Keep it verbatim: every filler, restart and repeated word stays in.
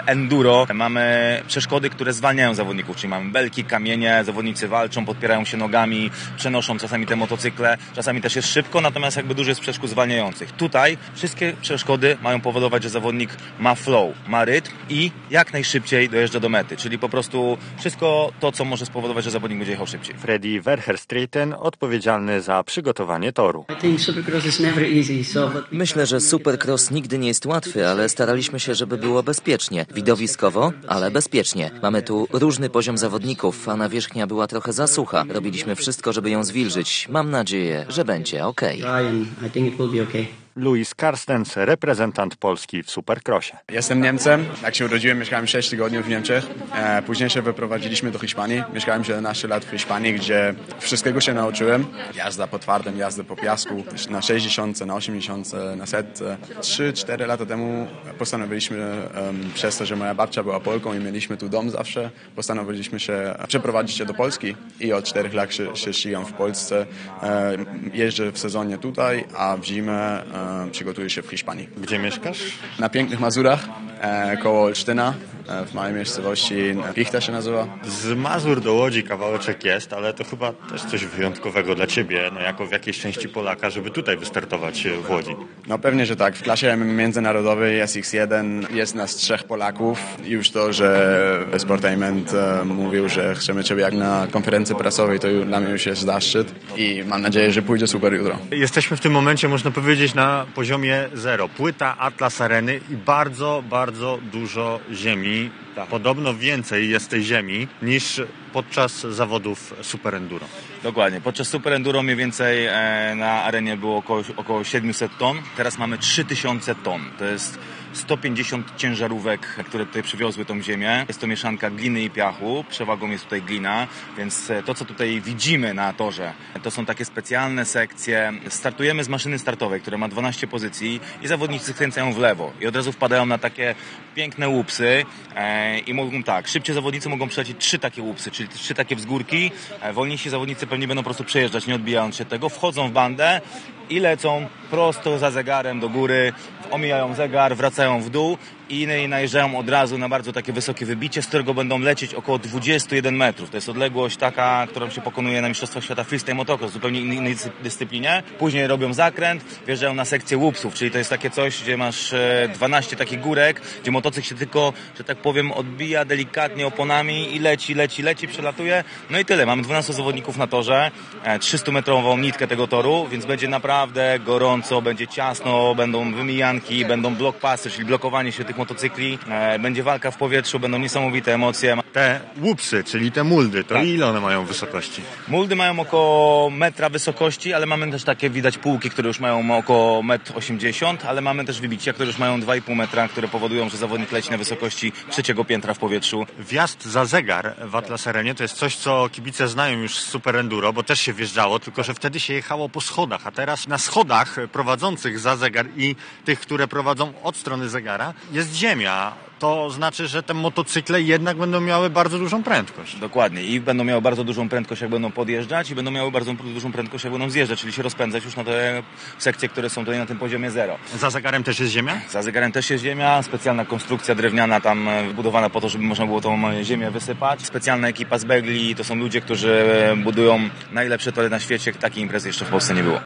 enduro mamy przeszkody, które zwalniają zawodników, czyli mamy belki, kamienie, zawodnicy walczą, podpierają się nogami, przenoszą czasami te motocykle, czasami też jest szybko, natomiast jakby dużo jest przeszkód zwalniających. Tutaj wszystkie przeszkody mają powodować, że zawodnik ma flow, ma rytm i jak najszybciej dojeżdża do mety, czyli po prostu wszystko to, co może spowodować, że zawodnik będzie jechał szybciej. Freddy Verherstreten, odpowiedzialny za przygotowanie toru. Myślę, że Supercross nigdy nie jest łatwy, ale staraliśmy się, żeby było bezpiecznie. Widowiskowo, ale bezpiecznie. Mamy tu różny poziom zawodników, a nawierzchnia była trochę za sucha. Robiliśmy wszystko, żeby ją zwilżyć. Mam nadzieję, że będzie okej. Luis Carstens, reprezentant Polski w Supercrossie. Jestem Niemcem. Jak się urodziłem, mieszkałem sześć tygodni w Niemczech. E, później się wyprowadziliśmy do Hiszpanii. Mieszkałem siedemnaście lat w Hiszpanii, gdzie wszystkiego się nauczyłem. Jazda po twardym, jazda po piasku. Na sześćdziesiątce, na osiemdziesiątce, na setce. trzy cztery lata temu postanowiliśmy, um, przez to, że moja babcia była Polką i mieliśmy tu dom zawsze, postanowiliśmy się przeprowadzić się do Polski i od czterech lat się, się ścigam w Polsce. E, jeżdżę w sezonie tutaj, a w zimę przygotuję się w Hiszpanii. Gdzie mieszkasz? Na pięknych Mazurach, e, koło Olsztyna, e, w małej miejscowości Pichta się nazywa. Z Mazur do Łodzi kawałeczek jest, ale to chyba też coś wyjątkowego dla Ciebie, no jako w jakiejś części Polaka, żeby tutaj wystartować w Łodzi. No pewnie, że tak. W klasie międzynarodowej S X jeden jest nas trzech Polaków. Już to, że Sportainment e, mówił, że chcemy Ciebie jak na konferencji prasowej, to dla mnie już jest zaszczyt i mam nadzieję, że pójdzie super jutro. Jesteśmy w tym momencie, można powiedzieć, na poziomie zero. Płyta Atlas Areny i bardzo, bardzo dużo ziemi. Tak. Podobno więcej jest tej ziemi niż podczas zawodów Super Enduro. Dokładnie. Podczas Super Enduro mniej więcej e, na arenie było około, około siedemset ton. Teraz mamy trzy tysiące ton. To jest sto pięćdziesiąt ciężarówek, które tutaj przywiozły tą ziemię. Jest to mieszanka gliny i piachu. Przewagą jest tutaj glina, więc to, co tutaj widzimy na torze, to są takie specjalne sekcje. Startujemy z maszyny startowej, która ma dwanaście pozycji i zawodnicy skręcają w lewo i od razu wpadają na takie piękne łupsy e, i mogą tak, szybciej zawodnicy mogą przelecieć trzy takie łupsy, czyli trzy takie wzgórki. E, wolniejsi zawodnicy pewnie będą po prostu przejeżdżać, nie odbijając się tego. Wchodzą w bandę i lecą prosto za zegarem do góry, omijają zegar, wracają w dół i najeżdżają od razu na bardzo takie wysokie wybicie, z którego będą lecieć około dwadzieścia jeden metrów. To jest odległość taka, którą się pokonuje na Mistrzostwach Świata Freestyle Motocross, w zupełnie innej dyscyplinie. Później robią zakręt, wjeżdżają na sekcję łupsów, czyli to jest takie coś, gdzie masz dwanaście takich górek, gdzie motocykl się tylko, że tak powiem, odbija delikatnie oponami i leci, leci, leci, przelatuje. No i tyle. Mamy dwunastu zawodników na torze, trzystumetrową nitkę tego toru, więc będzie naprawdę gorąco, będzie ciasno, będą wymijanki, będą block passy, czyli blokowanie się tych motocykli, będzie walka w powietrzu, będą niesamowite emocje. Te łupsy, czyli te muldy, to tak. Ile one mają wysokości? Muldy mają około metra wysokości, ale mamy też takie, widać półki, które już mają około metr osiemdziesiąt, ale mamy też wybicia, które już mają dwa i pół metra, które powodują, że zawodnik leci na wysokości trzeciego piętra w powietrzu. Wjazd za zegar w Atlas Arenie to jest coś, co kibice znają już z Super Enduro, bo też się wjeżdżało, tylko że wtedy się jechało po schodach, a teraz na schodach prowadzących za zegar i tych, które prowadzą od strony zegara, jest ziemia. To znaczy, że te motocykle jednak będą miały bardzo dużą prędkość. Dokładnie. I będą miały bardzo dużą prędkość, jak będą podjeżdżać i będą miały bardzo dużą prędkość, jak będą zjeżdżać, czyli się rozpędzać już na te sekcje, które są tutaj na tym poziomie zero. Za zegarem też jest ziemia? Za zegarem też jest ziemia. Specjalna konstrukcja drewniana tam wybudowana po to, żeby można było tą ziemię wysypać. Specjalna ekipa z Begli. To są ludzie, którzy budują najlepsze tory na świecie. Takiej imprezy jeszcze w Polsce nie było.